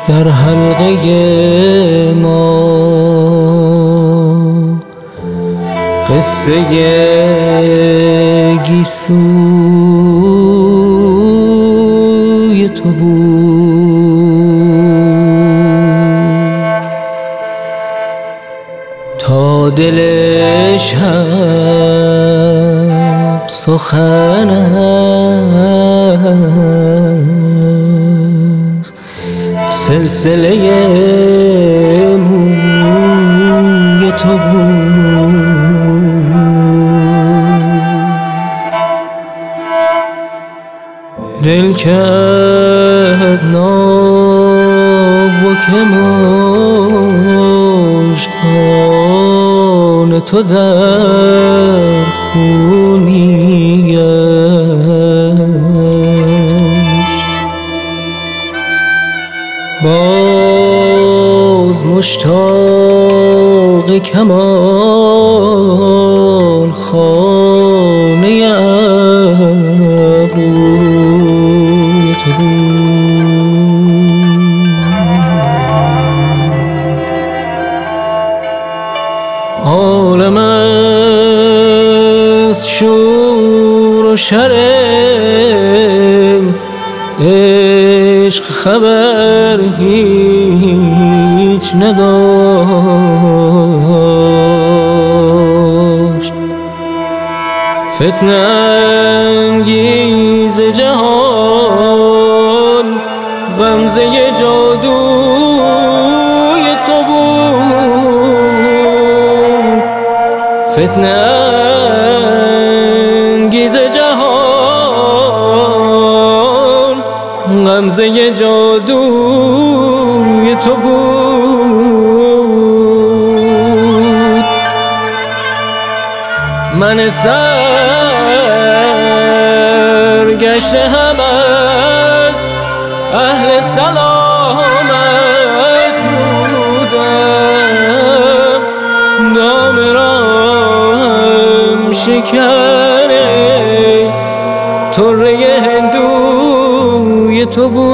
در حلقه ما قصه گیسوی تو بود تا دلش هم سخن است سلسله موی تو بود دل کرد ناوک مژگان تو در خون میگشت باز مشتاق کمان خانه ابروی تو بود عالم از شور و شرم عشق خبر هیچ نداشت فتنه انگیز جهان غمزه جادوی تو بود فتنه انگیز جهان غمزه جادوی تو بود من سرگشته هم از اهل سلامت بودم دام راهم شکر طره هندوی تو بود